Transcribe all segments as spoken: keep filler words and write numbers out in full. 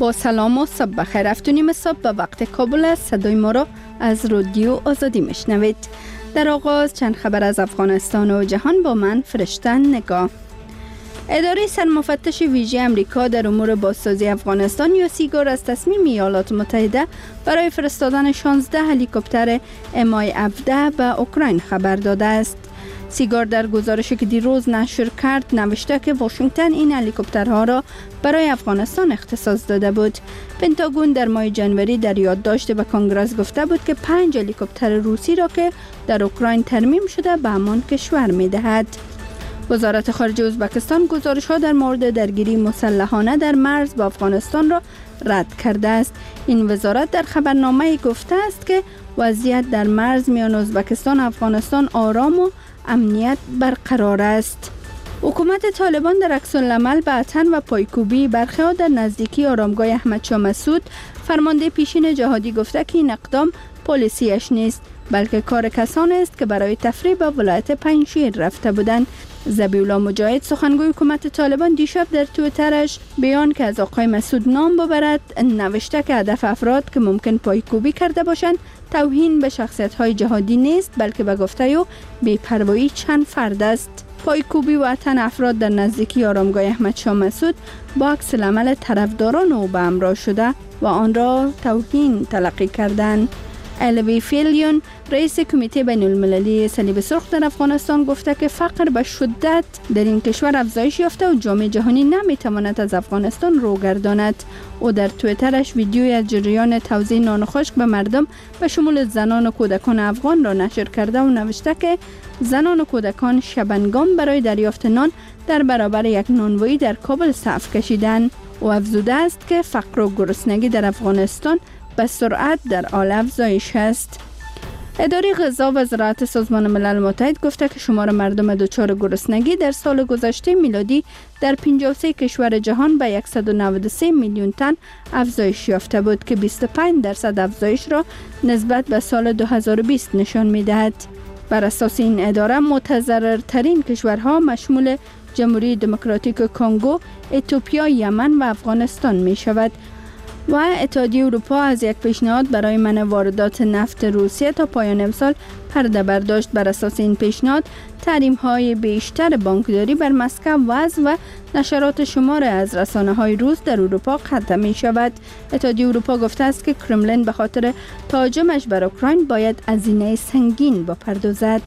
با سلام و صبح بخیر. افتونیم صبح به وقت کابل است. صدای ما را از رادیو آزادی میشنوید. در آغاز چند خبر از افغانستان و جهان با من فرشتن نگاه. اداره سرمفتش ویژه امریکا در امور بازسازی افغانستان یا سیگار از تصمیم ایالات متحده برای فرستادن شانزده هلیکوپتر ام آی هفده به اوکراین خبر داده است. سیگار در گزارشی که دیروز نشر کرد نوشته که واشنگتن این هلیکوپترها را برای افغانستان اختصاص داده بود. پنتاگون در ماه جنوری در یادداشت به کنگره گفته بود که پنج هلیکوپتر روسی را که در اوکراین ترمیم شده به همان کشور می‌دهد. وزارت خارجه ازبکستان گزارش‌ها در مورد درگیری مسلحانه در مرز با افغانستان را رد کرده است. این وزارت در خبرنامه گفته است که وضعیت در مرز میان ازبکستان و افغانستان آرام و امنیت برقرار است. حکومت طالبان در عکس‌العمل به اتن و پایکوبی برخی‌ها در نزدیکی آرامگاه احمدشاه مسعود فرمانده پیشین جهادی گفته که این اقدام پالیسیش نیست بلکه کار کسانی است که برای تفریح به ولایت پنجشیر رفته بودند. ذبیح‌الله مجاهد سخنگوی حکومت طالبان دیشب در توییترش بیان که از آقای مسعود نام ببرد نوشته که هدف افراد که ممکن پایکوبی کرده باشند توهین به شخصیت‌های جهادی نیست بلکه به گفته او بی‌پروایی چند فرد است. پایکوبی و اتن افراد در نزدیکی آرامگاه احمدشاه مسعود با عکس‌العمل طرفداران او به همراه شده و آن را توهین تلقی کردند. الوی فیلیون رئیس کمیته بین المللی صلیب سرخ در افغانستان گفته که فقر به شدت در این کشور افزایش یافته و جامعه جهانی نمیتواند از افغانستان رو گرداند. او در توییترش ویدیوی از جریان توزیع نان خشک به مردم به شمول زنان و کودکان افغان را نشر کرده و نوشته که زنان و کودکان شبنگام برای دریافت نان در برابر یک نانوایی در کابل صف کشیدند. او افزوده است که فقر و گرسنگی در افغانستان به سرعت در حال افزایش است. اداره غذا و زراعت سازمان ملل متحد گفته که شمار مردم دچار گرسنگی در سال گذشته میلادی در پنجاه و سه کشور جهان به صد و نود و سه میلیون تن افزایش یافته بود که بیست و پنج درصد افزایش را نسبت به سال دو هزار و بیست نشان می‌دهد. بر اساس این اداره متضررترین کشورها مشمول جمهوری دموکراتیک کنگو، اتیوپیا، یمن و افغانستان می شود. و اتحادیه اروپا از یک پیشنهاد برای منع واردات نفت روسیه تا پایان امسال پرده برداشت. بر اساس این پیشنهاد تحریم‌های بیشتر بانکداری بر مسکو وضع و نشرات شمار از رسانه‌های روس در اروپا قطع می شود. اتحادیه اروپا گفته است که کرملین به خاطر تهاجمش بر اوکراین باید هزینه سنگین بپردازد.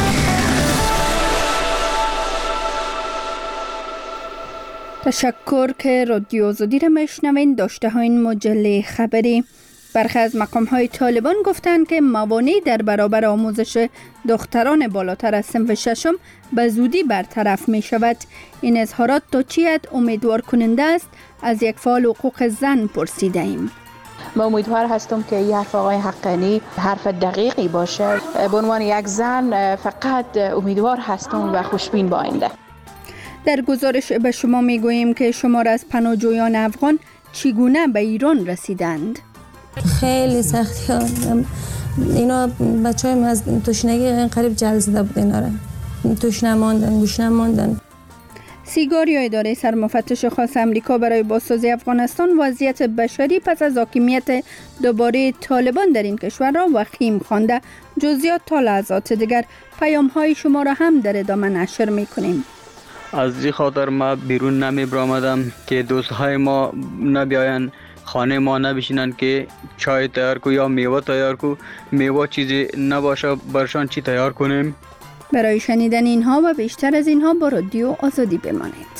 تشکر که رادیو آزادی را میشنوین. داشته های این مجله خبری. برخی از مقام های طالبان گفتند که موانع در برابر آموزش دختران بالاتر از صنف ششم به زودی برطرف می شود. این اظهارات تا چی حد امیدوار کننده است؟ از یک فعال حقوق زن پرسیده ایم. من امیدوار هستم که این حرف آقای حقانی حرف دقیقی باشه. به عنوان یک زن فقط امیدوار هستم و خوشبین با آینده. در گزارش به شما میگوییم که شمار از پناهجویان افغان چگونه به ایران رسیدند. خیلی سختی ها. اینا بچه های از تشنگی قریب جل زده بود. اینا را توش نماندن، گوش نماندن. سیگار یا اداره سرمفتش خاص امریکا برای بازسازی افغانستان وضعیت بشری پس از حاکمیت دوباره طالبان در این کشور را وخیم خوانده. جزئیات تا لحظات دیگر. پیام های شما را هم در ادامه نشر میکنیم. از این خاطر ما بیرون نمی برآمدم که دوستهای ما نبیاین خانه ما نبشینن که چای تیار کو یا میوه تیار کو. میوه چیزی نباشه برشان چی تیار کنیم. برای شنیدن اینها و بیشتر از اینها با رادیو آزادی بمانید.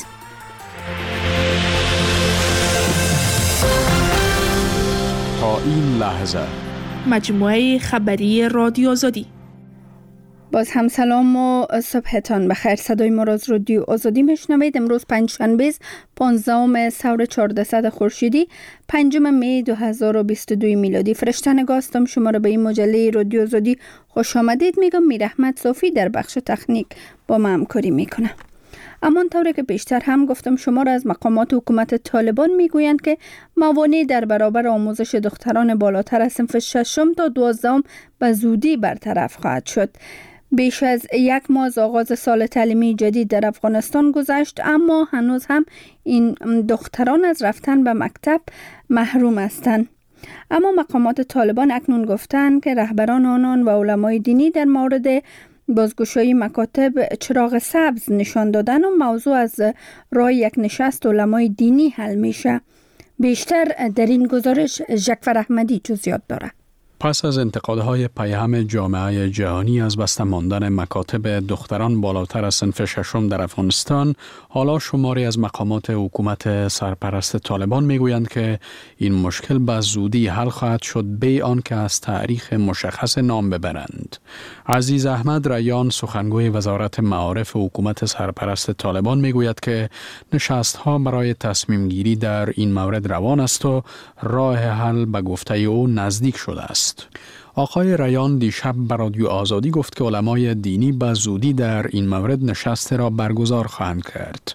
تا این لحظه مجموعه خبری رادیو آزادی. باز هم سلام و صبحتان بخیر. صدای ما را از رادیو آزادی میشنوید. امروز پنجشنبه پانزدهم سور چهاردهصد خورشیدی پنجم می دو هزار و بیست و دو میلادی. فرشته نگاه هستم. شما را به این مجله رادیو آزادی خوش آمدید میگم. میر احمد صافی در بخش تکنیک با ما همکاری میکنه. اما طوری که بیشتر هم گفتم شما را از مقامات حکومت طالبان میگویند که موانع در برابر آموزش دختران بالاتر از صنف ششم تا دوازدهم به زودی برطرف خواهد شد. بیش از یک ماه از آغاز سال تعلیمی جدید در افغانستان گذشت، اما هنوز هم این دختران از رفتن به مکتب محروم هستند. اما مقامات طالبان اکنون گفتند که رهبران آنان و علمای دینی در مورد بازگشایی مکاتب چراغ سبز نشان دادن و موضوع از راه یک نشست علمای دینی حل میشه. بیشتر در این گزارش جعفر احمدی جزئیات داره. پس از انتقادهای پیهم جامعه جهانی از بسته ماندن مکاتب دختران بالاتر از صنف ششم در افغانستان، حالا شماری از مقامات حکومت سرپرست طالبان میگویند که این مشکل به زودی حل خواهد شد بی آنکه از تاریخ مشخص نام ببرند. عزیز احمد ریان، سخنگوی وزارت معارف حکومت سرپرست طالبان، میگوید که نشست‌ها برای تصمیم گیری در این مورد روان است و راه حل به گفته او نزدیک شده است. آقای ریان دیشب به رادیو آزادی گفت که علمای دینی به زودی در این مورد نشست را برگزار خواهند کرد.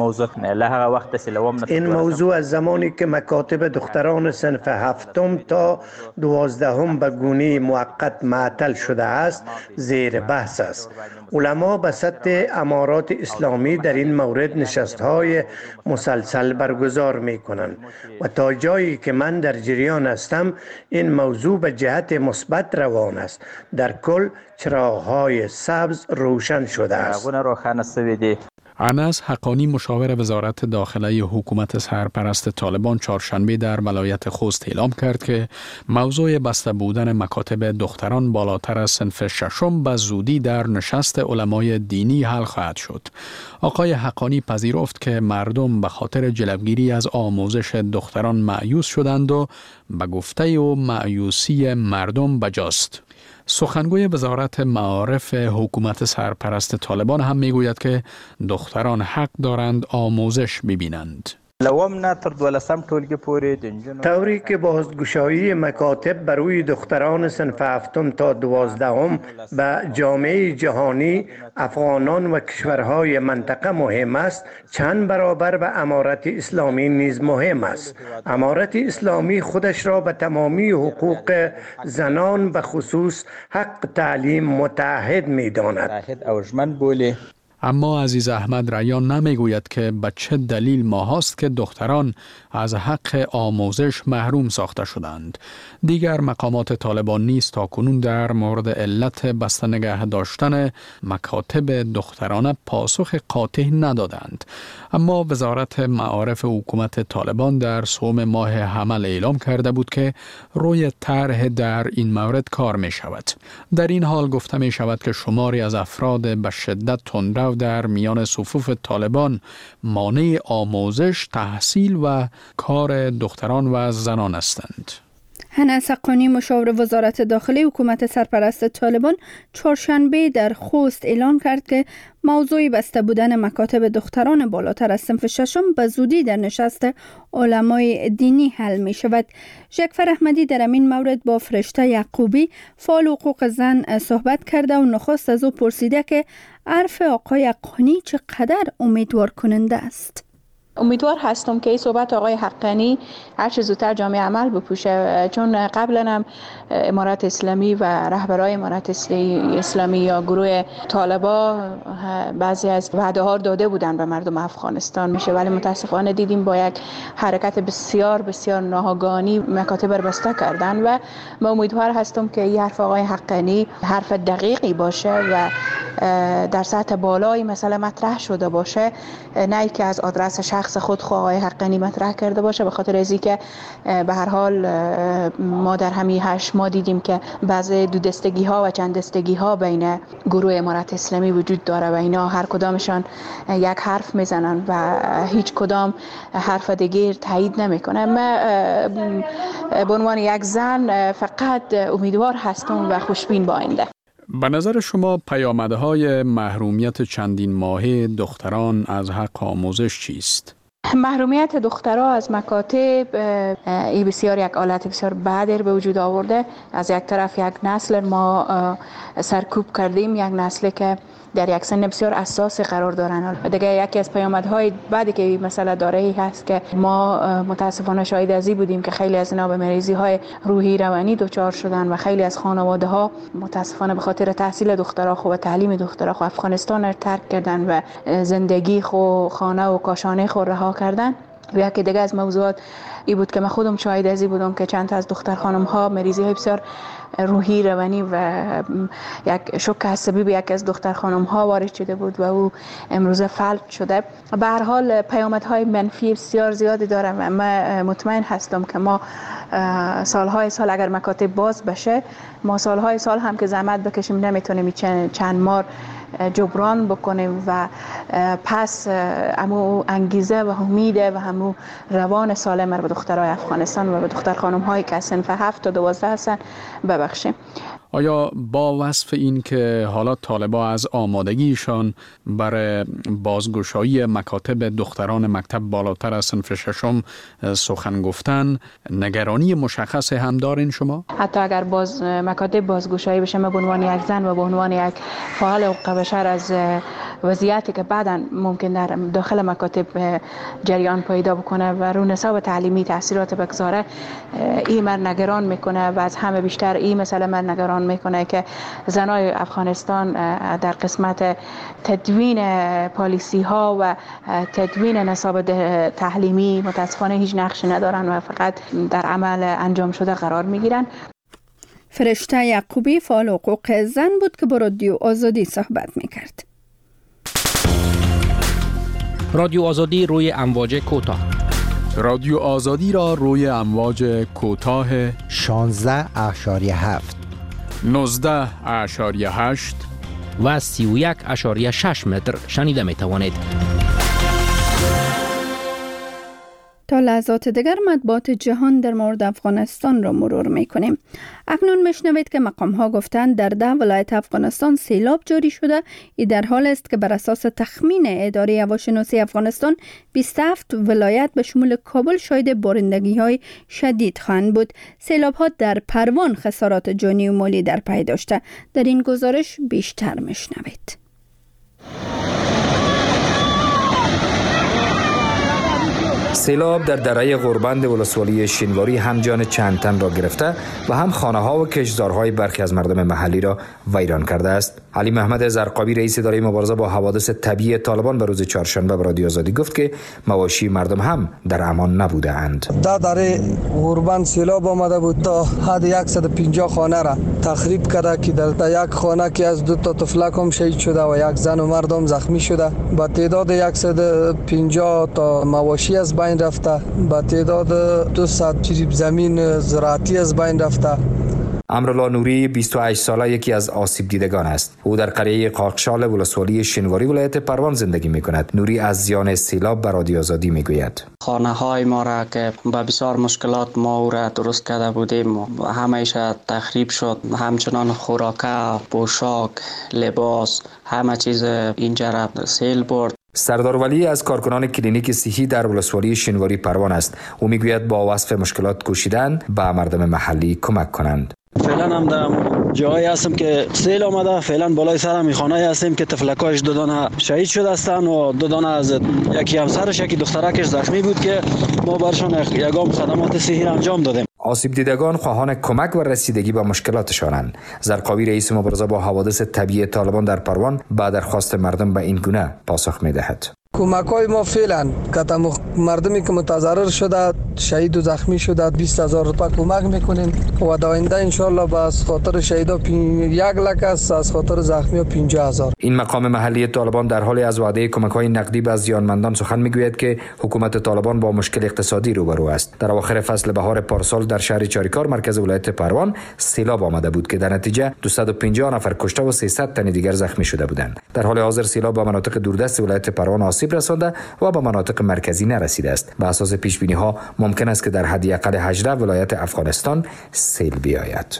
این موضوع از زمانی که مکاتب دختران صنف هفتم تا دوازدهم به گونه موقت معطل شده است زیر بحث است. علما به سطح امارات اسلامی در این مورد نشست‌های مسلسل برگزار می‌کنند و تا جایی که من در جریان هستم این موضوع به جهت مثبت روان است. در کل چراغ‌های سبز روشن شده است. انس حقانی، مشاور وزارت داخله حکومت سرپرست طالبان، چهارشنبه در ولایت خوست اعلام کرد که موضوع بسته بودن مکاتب دختران بالاتر از صنف ششم به زودی در نشست علمای دینی حل خواهد شد. آقای حقانی پذیرفت که مردم به خاطر جلوگیری از آموزش دختران مایوس شدند و به گفته او مایوسی مردم بجاست. سخنگوی وزارت معارف حکومت سرپرست طالبان هم میگوید که دختران حق دارند آموزش ببینند. طوری که بازگشایی مکاتب بر روی دختران صنف هفتم تا دوازدهم به جامعه جهانی، افغانان و کشورهای منطقه مهم است، چند برابر به امارت اسلامی نیز مهم است. امارت اسلامی خودش را به تمامی حقوق زنان به خصوص حق تعلیم متعهد می داند. اما عزیز احمد ریان نمیگوید که به چه دلیل ماهاست که دختران از حق آموزش محروم ساخته شدند. دیگر مقامات طالبان نیز تاکنون در مورد علت بسته نگه داشتن مکاتب دخترانه پاسخ قاطع ندادند. اما وزارت معارف حکومت طالبان در سوم ماه حمل اعلام کرده بود که روی طرح در این مورد کار می شود. در این حال گفته می شود که شماری از افراد به شدت تندرو در میان صفوف طالبان مانع آموزش، تحصیل و کار دختران و زنان هستند. انس حقانی، مشاور وزارت داخله حکومت سرپرست طالبان، چهارشنبه در خوست اعلان کرد که موضوع بسته بودن مکاتب دختران بالاتر از صنف ششم به زودی در نشست علمای دینی حل می شود. جعفر احمدی در این مورد با فرشته یعقوبی، فعال حقوق زن، صحبت کرده و نخست از او پرسیده که حرف آقای حقانی چقدر امیدوار کننده است. امیدوار هستم که این صحبت آقای حقانی هر چه زودتر جامعه عمل بپوشه، چون قبلا هم امارت اسلامی و رهبرای امارت اسلامی یا گروه طالبا بعضی از وعده ها داده بودن به مردم افغانستان میشه، ولی متاسفانه دیدیم با یک حرکت بسیار بسیار ناگهانی مکاتب رو بسته کردن و من امیدوار هستم که این حرف آقای حقانی حرف دقیقی باشه و در سطح بالای مسئله مطرح شده باشه، نه که از آدرس شخص خود خود آقای حقانی مطرح کرده باشه، به خاطر از اینکه به هر حال ما در همین هشت ماه دیدیم که بعضی دو دستگی ها و چند دستگی ها بین گروه امارت اسلامی وجود داره و اینا هر کدامشان یک حرف میزنن و هیچ کدام حرف دیگر تایید نمیکنه. من به عنوان یک زن فقط امیدوار هستم و خوشبین با آینده. به نظر شما پیامدهای محرومیت چندین ماهه دختران از حق آموزش چیست؟ محرومیت دخترها از مکاتب ای بسیار یک حالت بسیار بدی به وجود آورده. از یک طرف یک نسل ما سرکوب کردیم، یک نسلی که در یک سن بسیار اساسی قرار دارن. دیگه یکی از پیامدهای بعدی که مسئله داره ای هست که ما متاسفانه شاهد ازی بودیم که خیلی از اینا به مریضی های روحی روانی دچار شدن و خیلی از خانواده ها متاسفانه به خاطر تحصیل دخترها خو و تعلیم دخترها خو افغانستان را ترک کردن و زندگی خو خانه و کاشانه خو رها کردن. و یکی دیگه از موضوعات ای بود که من خودم شاهد ازی بودم که چند تا از دختر خانم ها مریضی های بسیار روحی روانی و یک شوک عصبی به یک از دختر خانم ها وارد شده بود و او امروزه فلج شده. به هر حال پیامدهای منفی بسیار زیادی داره و من مطمئن هستم که ما سالهای سال اگر مکاتب باز بشه ما سالهای سال هم که زحمت بکشیم نمیتونیم چند مار جبران بکنیم و پس همو انگیزه و امید و همو روان سالم رو به دخترای افغانستان و به دختر خانم هایی که از صنف هفت تا دوازده هستن ببخشیم. آیا با وصف این که حالا طالبا از آمادگیشان برای بازگشایی مکاتب دختران مکتب بالاتر از صنف ششم سخن گفتن، نگرانی مشخص هم دارین شما؟ حتی اگر باز مکاتب بازگشایی بشه، ما به عنوان یک زن و به عنوان یک فعال حقوق بشر از وضعیتی که بعداً ممکن در داخل مکاتب جریان پیدا بکنه و رو نصاب تعلیمی تاثیرات بگذاره، این من نگران میکنه و از همه بیشتر این مسئله من نگران میکنه که زنای افغانستان در قسمت تدوین پالیسی ها و تدوین نصاب تعلیمی متاسفانه هیچ نقشی ندارن و فقط در عمل انجام شده قرار میگیرن. فرشته یعقوبی فعال حقوق زن بود که با رادیو آزادی صحبت میکرد. رادیو آزادی روی امواج کوتاه. رادیو آزادی را روی امواج کوتاه شانزده اشاریه هفت، نوزده اشاریه هشت و سی و یک اشاریه شش متر شنیده می توانید. تا لحظات دیگر مطبوعات جهان در مورد افغانستان را مرور می کنیم. اکنون میشنوید که مقام ها گفتند در ده ولایت افغانستان سیلاب جاری شده. این در حال است که بر اساس تخمین اداره هواشناسی افغانستان بیست و هفت ولایت به شمول کابل شاهد بارندگی های شدید خواهند بود. سیلاب ها در پروان خسارات جانی و مالی در پی داشته. در این گزارش بیشتر میشنوید. سیلاب در دره غوربند ولسوالی شینواری هم جان چند تن را گرفته و هم خانه ها و کشتزارهای برخی از مردم محلی را ویران کرده است. علی محمد زرقابی رئیس اداره مبارزه با حوادث طبیعی طالبان به روز چهارشنبه به رادیو آزادی گفت که مواشی مردم هم در امان نبوده اند. در دره غوربند سیلاب آمده بود تا حد صد و پنجاه خانه را تخریب کرده که در یک خانه که از دو تا طفلک هم شهید شده و یک زن و مردم زخمی شده. با تعداد صد و پنجاه تا مواشی از بین رفته، با تعداد دویست چریب زمین زراعتی از بین رفته. امرالله نوری بیست و هشت ساله یکی از آسیب دیدگان است. او در قریه قاقشال ولسوالی شینواری ولایت پروان زندگی می‌کند. نوری از زیان سیلاب به رادیو آزادی میگوید: خانه های ما را که با بسیار مشکلات ما او را درست کرده بودیم همیشه تخریب شد. همچنان خوراک، پوشاک، لباس، همه چیز اینجا را سیل برد. سردار ولی از کارکنان کلینیک صحی در ولسوالی شینواری پروان است. او میگوید با وصف مشکلات کوشیدند به مردم محلی کمک کنند. فعلا هم در جایی هستم که سیل آمده. فعلا بالای سر می خانه هستیم که طفلکایش دو دانه شهید شده هستند و دو دانه از یکی همسرش یکی دخترکش زخمی بود که ما برشان یگام خدمات صحی انجام دادیم. آسیب دیدگان خواهان کمک و رسیدگی به مشکلاتشانند. زرقاوی رئیس مبارزه با حوادث طبیعی طالبان در پروان با درخواست مردم به این گونه پاسخ می‌دهد. کمک‌های ما فعلا که مردمی که متضرر شده شهید و زخمی شده بیست هزار روپیه کمک میکنیم و در آینده انشالله با از خاطر شهیدا یک لک است، از خاطر زخمی پنجاه هزار. این مقام محلی طالبان در حال از وعده کمک‌های نقدی به زیانمندان سخن میگوید که حکومت طالبان با مشکل اقتصادی روبرو است. در اواخر فصل بهار پارسال در شهر چاریکار مرکز ولایت پروان سیلاب آمده بود که در نتیجه دویست و پنجاه نفر کشته و سیصد تن دیگر زخمی شده بودند. در حال حاضر سیلاب به مناطق دوردست ولایت پروان آسیب رسانده و به مناطق مرکزی نرسیده است. به اساس پیش بینی ها ممکن است که در حداقل هجده ولایت افغانستان سیل بیاید.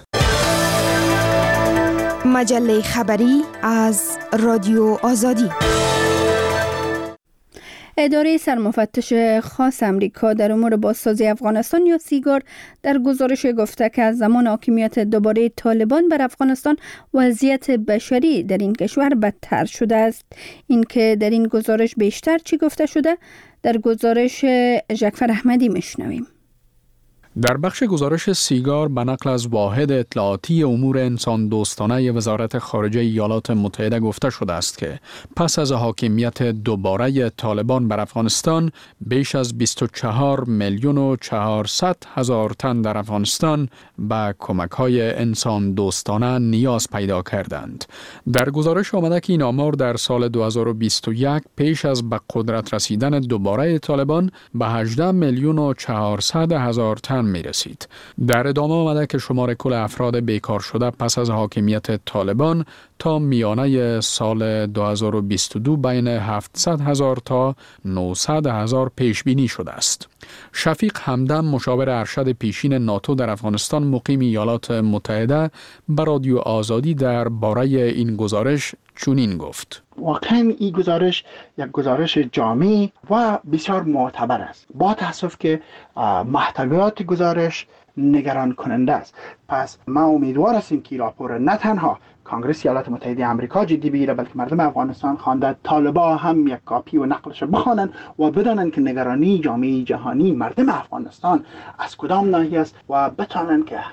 مجله خبری از رادیو آزادی. اداره سرمفتش خاص امریکا در امور بازسازی افغانستان یا سیگار در گزارش گفته که از زمان حاکمیت دوباره طالبان بر افغانستان وضعیت بشری در این کشور بدتر شده است. این که در این گزارش بیشتر چی گفته شده در گزارش جعفر احمدی میشنویم. در بخش گزارش سیگار به نقل از واحد اطلاعاتی امور انسان دوستانه وزارت خارجه ایالات متحده گفته شده است که پس از حاکمیت دوباره طالبان بر افغانستان بیش از بیست و چهار میلیون و چهارصد هزار تن در افغانستان به کمک‌های انسان دوستانه نیاز پیدا کردند. در گزارش آمده که این آمار در سال دو هزار و بیست و یک پیش از به قدرت رسیدن دوباره طالبان به هجده میلیون و چهارصد هزار تن می رسید. در ادامه آمده که شمار کل افراد بیکار شده پس از حاکمیت طالبان تا میانه سال دو هزار و بیست و دو بین هفتصد هزار تا نهصد هزار پیش بینی شده است. شفیق همدم مشاور ارشد پیشین ناتو در افغانستان مقیم ایالات متحده به رادیو آزادی در باره این گزارش چنین گفت: واقعا این گزارش یک گزارش جامع و بسیار معتبر است. با تاسف که محتویات گزارش نگران کننده است. پس ما امیدوار هستیم که راپور نه تنها کانگرس ایالات متحده آمریکا جدی بگیره بلکه مردم افغانستان خوانده طالبا هم یک کاپی و نقلش بخوانند و بدانند که نگرانی جامعه جهانی مردم افغانستان از کدام ناحیه است و بتوانند که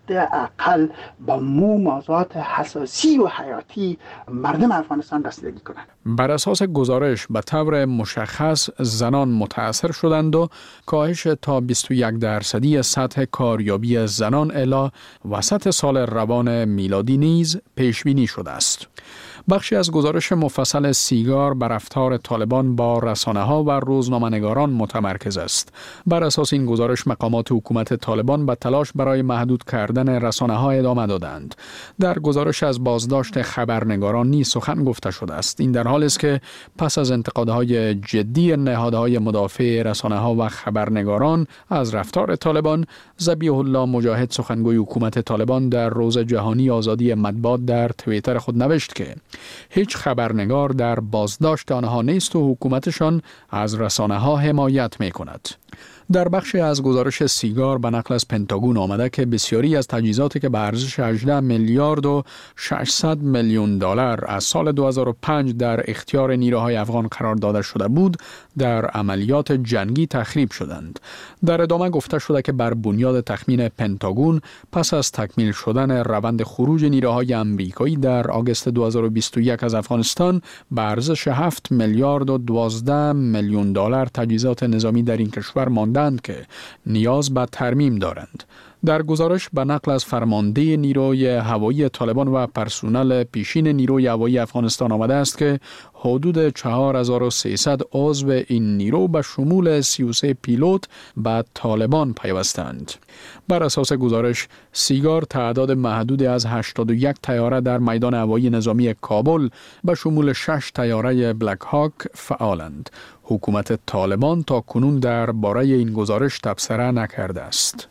حداقل با مو موضوعات حساسی و حیاتی مردم افغانستان رسیدگی کنند. بر اساس گزارش به طور مشخص زنان متاثر شدند و کاهش تا بیست و یک درصدی سطح کاریابی زنان الی وسط سال روان میلادی نیز پیش بینی شده است. بخشی از گزارش مفصل سیگار بر رفتار طالبان با رسانه‌ها و روزنامه‌نگاران متمرکز است. بر اساس این گزارش مقامات حکومت طالبان به تلاش برای محدود کردن رسانه‌ها ادامه دادند. در گزارش از بازداشت خبرنگاران نیز سخن گفته شده است. این در حالی است که پس از انتقادهای جدی نهادهای مدافع رسانه‌ها و خبرنگاران از رفتار طالبان، ذبیح الله مجاهد سخنگوی حکومت طالبان در روز جهانی آزادی مطبوعات در توییتر خود نوشت که هیچ خبرنگار در بازداشت آنها نیست و حکومتشان از رسانه‌ها حمایت می‌کند. در بخشی از گزارش سیگار به نقل از پنتاگون آمده که بسیاری از تجهیزاتی که به ارزش هجده میلیارد و ششصد میلیون دلار از سال دو هزار و پنج در اختیار نیروهای افغان قرار داده شده بود در عملیات جنگی تخریب شدند. در ادامه گفته شده که بر بنیاد تخمین پنتاگون پس از تکمیل شدن روند خروج نیروهای امریکایی در آگوست دو هزار و بیست و یک از افغانستان به ارزش هفت میلیارد و دوازده میلیون دلار تجهیزات نظامی در این کشور ماندند که نیاز به ترمیم دارند. در گزارش به نقل از فرمانده نیروی هوایی طالبان و پرسنل پیشین نیروی هوایی افغانستان آمده است که حدود چهار هزار و سیصد عضو این نیرو به شمول سی و سه پیلوت به طالبان پیوستند. بر اساس گزارش سیگار تعداد محدودی از هشتاد و یک طیاره در میدان هوایی نظامی کابل به شمول شش طیاره بلک هاک فعالند. حکومت طالبان تا کنون در باره این گزارش تبصره نکرده است.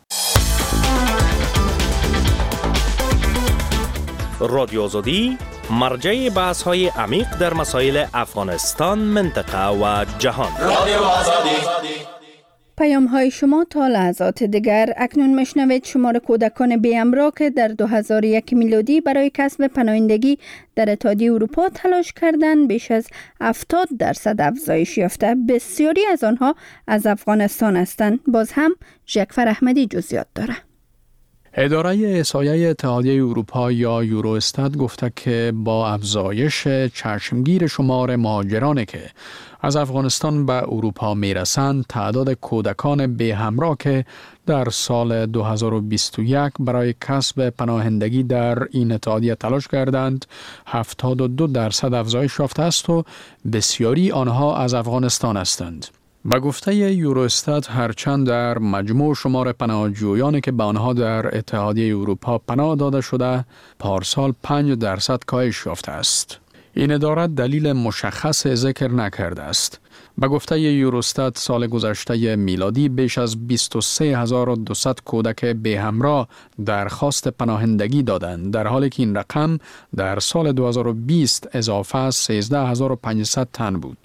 رادیو آزادی مرجع بحث های عمیق در مسائل افغانستان، منطقه و جهان. رادیو آزادی. پیام های شما تا لحظات دیگر. اکنون مشنوید شمار کودکان بی همراه که در دو هزار و یک میلادی برای کسب پناهندگی در اتحادیه اروپا تلاش کردند بیش از هفتاد درصد افزایش یافته. بسیاری از آنها از افغانستان هستند. باز هم جعفر احمدی جزئیات داره. اداره احصایه اتحادیه اروپا یا یوروستات گفته که با افزایش چشمگیر شمار مهاجرانی که از افغانستان به اروپا میرسند، تعداد کودکان بی همراه که در سال دو هزار و بیست و یک برای کسب پناهندگی در این اتحادیه تلاش کردند، هفتاد و دو درصد افزایش یافته است و بسیاری آنها از افغانستان هستند. به گفته یوروستات هرچند در مجموع شمار پناهجویانی که به آنها در اتحادیه اروپا پناه داده شده پارسال پنج درصد کاهش یافته است. این اداره دلیل مشخص ذکر نکرده است. به گفته یوروستات سال گذشته میلادی بیش از بیست و سه هزار و دویست کودک بی همراه درخواست پناهندگی دادند، در حالی که این رقم در سال دو هزار و بیست اضافه سیزده هزار و پانصد تن بود.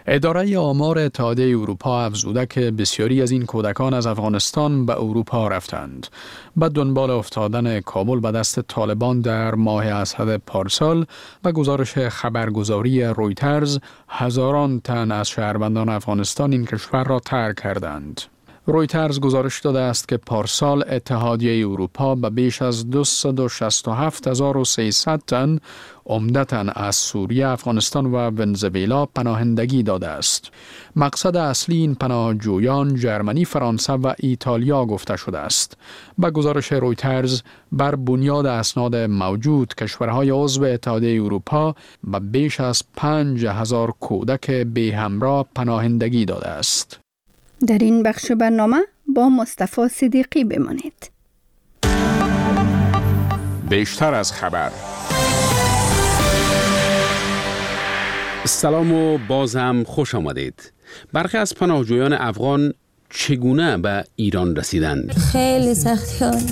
اداره آمار اتحادیه اروپا افزوده که بسیاری از این کودکان از افغانستان به اروپا رفتند. به دنبال افتادن کابل به دست طالبان در ماه اسد پارسال و گزارش خبرگزاری رویترز، هزاران تن از شهروندان افغانستان این کشور را ترک کردند. رویترز گزارش داده است که پارسال اتحادیه اروپا به بیش از دویست و شصت و هفت هزار و سیصد تن عمدتاً از سوریه، افغانستان و ونزوئلا پناهندگی داده است. مقصد اصلی این پناهجویان جرمنی، فرانسه و ایتالیا گفته شده است. به گزارش رویترز، بر بنیاد اسناد موجود کشورهای عضو اتحادیه اروپا به بیش از پنج هزار کودک بی همراه پناهندگی داده است. در این بخش برنامه با مصطفی صدیقی بمانید. بیشتر از خبر. سلام و باز هم خوش آمدید. برخی از پناهجویان افغان چگونه به ایران رسیدند؟ خیلی سختی ها.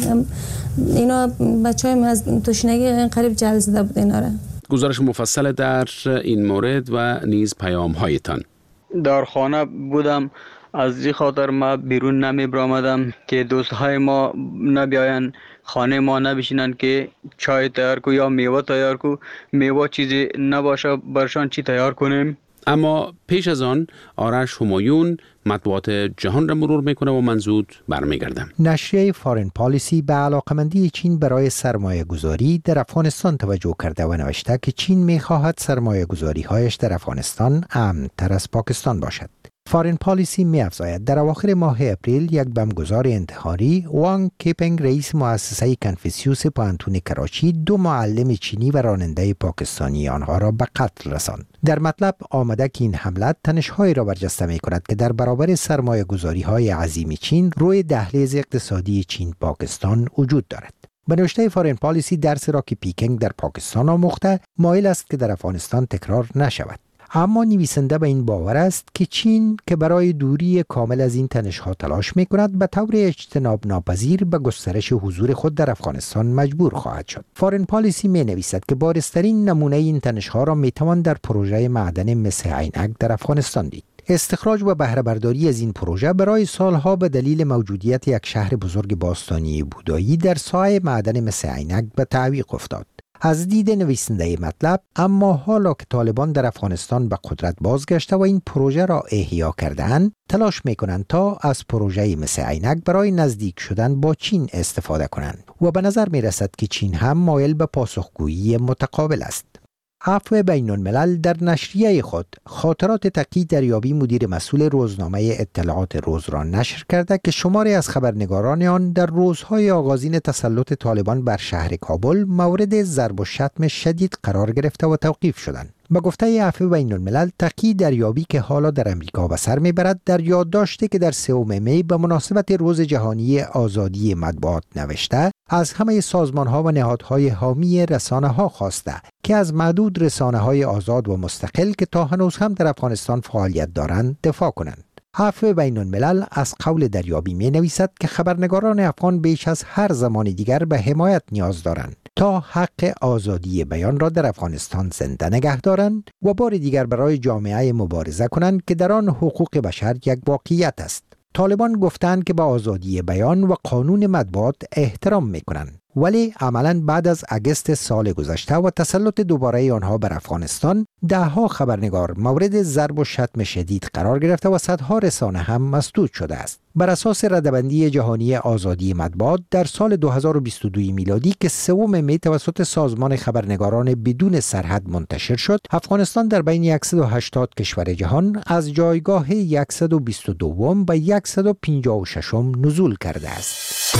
اینا بچه های از تشنگی قریب جل زده بود اینا را. گزارش مفصل در این مورد و نیز پیام هایتان. در خانه بودم، از این خاطر ما بیرون نمی برآمدم که دوستهای ما نبیاین خانه ما نبشینن که چای تیار کو یا میوه تیار کو. میوه چیزی نباشه برشان چی تیار کنیم؟ اما پیش از آن آرش همایون مطبوعات جهان را مرور میکنه و من زود برمیگردم. نشریه فارن پالیسی به علاقمندی چین برای سرمایه گذاری در افغانستان توجه کرده و نوشته که چین میخواهد سرمایه گذاری هایش در افغانستان امن تر از پاکستان باشد. فارن پالیسی می افزاید در اواخر ماه اپریل یک بمبگذار انتحاری، وانگ کیپنگ، رئیس مؤسسه کنفوسیوس پوهنتون کراچی، دو معلم چینی و راننده پاکستانی آنها را به قتل رساند. در مطلب آمده که این حمله تنش‌هایی را برجسته می کند که در برابر سرمایه گذاری های عظیم چین روی دهلیز اقتصادی چین پاکستان وجود دارد. به نوشته فارن پالیسی، درس را که پیکنگ در پاکستان آموخته مایل است که در افغانستان تکرار نشود. اما نویسنده به این باور است که چین که برای دوری کامل از این تنش‌ها تلاش می‌کند، به طور اجتناب ناپذیر به گسترش حضور خود در افغانستان مجبور خواهد شد. فارن پالیسی می‌نویسد که بارزترین نمونه این تنش‌ها را می‌توان در پروژه معدن مس عینک در افغانستان دید. استخراج و بهره برداری از این پروژه برای سالها به دلیل موجودیت یک شهر بزرگ باستانی بودایی در سایه معدن مس عینک به تعویق افتاد. از دید نویسنده مطلب، اما حالا که طالبان در افغانستان به قدرت بازگشته و این پروژه را احیا کردند، تلاش میکنند تا از پروژه مس عینک برای نزدیک شدن با چین استفاده کنند و به نظر میرسد که چین هم مایل به پاسخگویی متقابل است. عفو بین الملل در نشریه خود خاطرات تقی دریابی، مدیر مسئول روزنامه اطلاعات روز، را نشر کرده که شماری از خبرنگاران آن در روزهای آغازین تسلط طالبان بر شهر کابل مورد ضرب و شتم شدید قرار گرفته و توقیف شدند. با گفته عفو بین الملل، تقی دریابی که حالا در امریکا به سر میبرد، در یادداشتی که در سوم می به مناسبت روز جهانی آزادی مطبوعات نوشته، از همه سازمان‌ها و نهادهای حامی رسانه‌ها خواسته که از معدود رسانه‌های آزاد و مستقل که تا هنوز هم در افغانستان فعالیت دارند دفاع کنند. عفو بین الملل از قول دریابی می نویسد که خبرنگاران افغان بیش از هر زمان دیگر به حمایت نیاز دارند تا حق آزادی بیان را در افغانستان زنده نگه دارند و بار دیگر برای جامعه مبارزه کنند که در آن حقوق بشر یک واقعیت است. طالبان گفتند که به آزادی بیان و قانون مطبوعات احترام می‌کنند، ولی عملاً بعد از اگست سال گذشته و تسلط دوباره آنها بر افغانستان، دهها خبرنگار مورد ضرب و شتم شدید قرار گرفته و صدها رسانه هم مسدود شده است. بر اساس ردبندی جهانی آزادی مطبوعات در سال دو هزار و بیست و دو میلادی که سوم می توسط سازمان خبرنگاران بدون سرحد منتشر شد، افغانستان در بین صد و هشتاد کشور جهان از جایگاه صد و بیست و دو به صد و پنجاه و شش نزول کرده است.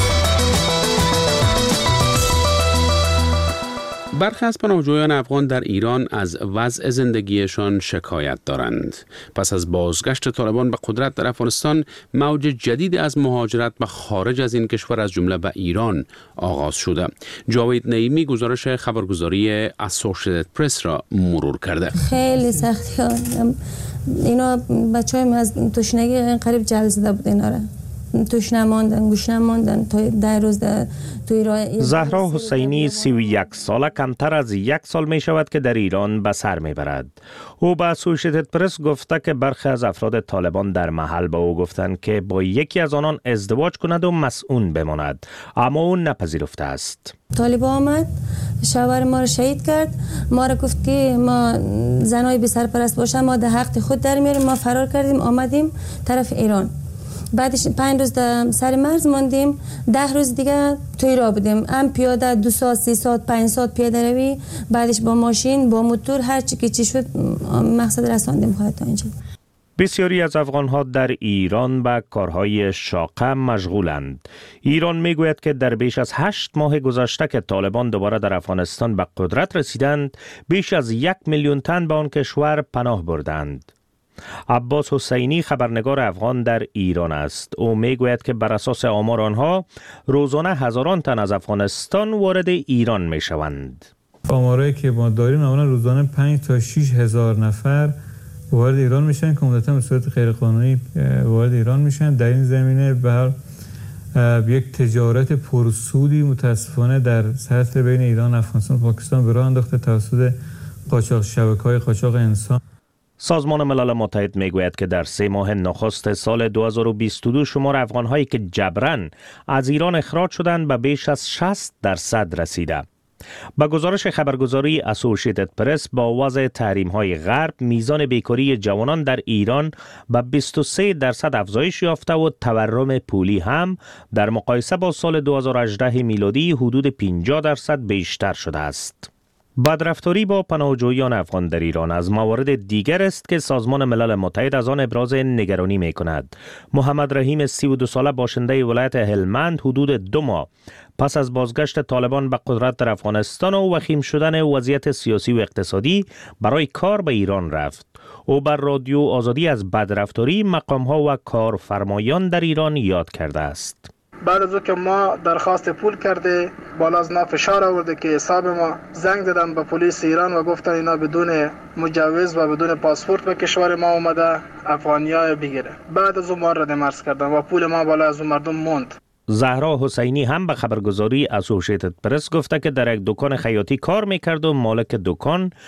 برخی از پناهجویان افغان در ایران از وضع زندگیشان شکایت دارند. پس از بازگشت طالبان به قدرت در افغانستان، موج جدید از مهاجرت به خارج از این کشور از جمله به ایران آغاز شده. جاوید نعیمی گزارش خبرگزاری اسوسییتد پرس را مرور کرده. خیلی سختی ها. اینا بچه های از تشنگی قریب جل زده بود اینا را. توش نماندن، گوش نماندن تا ده روز در تو ایران. زهرا حسینی سی و یک ساله کمتر از یک سال می شود که در ایران به سر می برد. او به اسوشیتد پرس گفته که برخی از افراد طالبان در محل به او گفتند که با یکی از آنان ازدواج کند و مسئول بماند، اما او نپذیرفته است. طالبان آمد شوهر ما را شهید کرد، ما را گفت که ما زنای بی سرپرست باشن ما در حق خود در میاریم. ما فرار کردیم آمدیم طرف ایران. بعدش پنج روز سر مرز ماندیم، ده روز دیگه توی راه بودیم، هم پیاده دو ساعت سی ساعت پنج ساعت پیاده روی، بعدش با ماشین با موتور هر چی که چی شد مقصد رساندیم خواهد تا اینجا. بسیاری از افغان‌ها در ایران به کارهای شاقه مشغولند. ایران میگوید که در بیش از هشت ماه گذشته که طالبان دوباره در افغانستان به قدرت رسیدند، بیش از یک میلیون تن به آن کشور پناه بردند. عباس حسینی خبرنگار افغان در ایران است. او میگوید که بر اساس آمار آنها روزانه هزاران تن از افغانستان وارد ایران میشوند. آمارایی که ما داریم معمولا روزانه پنج تا شش هزار نفر وارد ایران میشن که عمدتاً به صورت غیرقانونی وارد ایران میشن. در این زمینه به هر یک تجارت پرسودی متاسفانه در سطح بین ایران، افغانستان و پاکستان به راه انداخته توسط قاچاق شبکه‌های قاچاق انسان. سازمان ملل متحد میگوید که در سه ماه نخست سال دو هزار و بیست و دو شمار افغان‌هایی که جبراً از ایران اخراج شدند به بیش از شصت درصد رسیده. با گزارش خبرگزاری اسوشیتد پرس با وضع تحریم‌های غرب، میزان بیکاری جوانان در ایران به بیست و سه درصد افزایش یافته و تورم پولی هم در مقایسه با سال دو هزار و هجده میلادی حدود پنجاه درصد بیشتر شده است. بدرفتاری با پناهجویان افغان در ایران از موارد دیگر است که سازمان ملل متحد از آن ابراز نگرانی می کند. محمد رحیم سی و دو ساله باشنده ولایت هلمند حدود دو ماه پس از بازگشت طالبان به قدرت در افغانستان و وخیم شدن وضعیت سیاسی و اقتصادی برای کار به ایران رفت. او بر رادیو آزادی از بدرفتاری مقام‌ها و کارفرمایان در ایران یاد کرده است. بعد از که ما درخواست پول کرده، بالا از نا فشار آورده که حساب ما، زنگ زدن به پلیس ایران و گفتن اینا بدون مجوز و بدون پاسپورت به کشور ما اومده افغانیا بگیره. بعد از اون ما رد مرز کردن و پول ما بالا از اون مردم موند. زهرا حسینی هم به خبرگزاری اسوشیتد پرس گفته که در یک دکان خیاطی کار میکرد و مالک دکان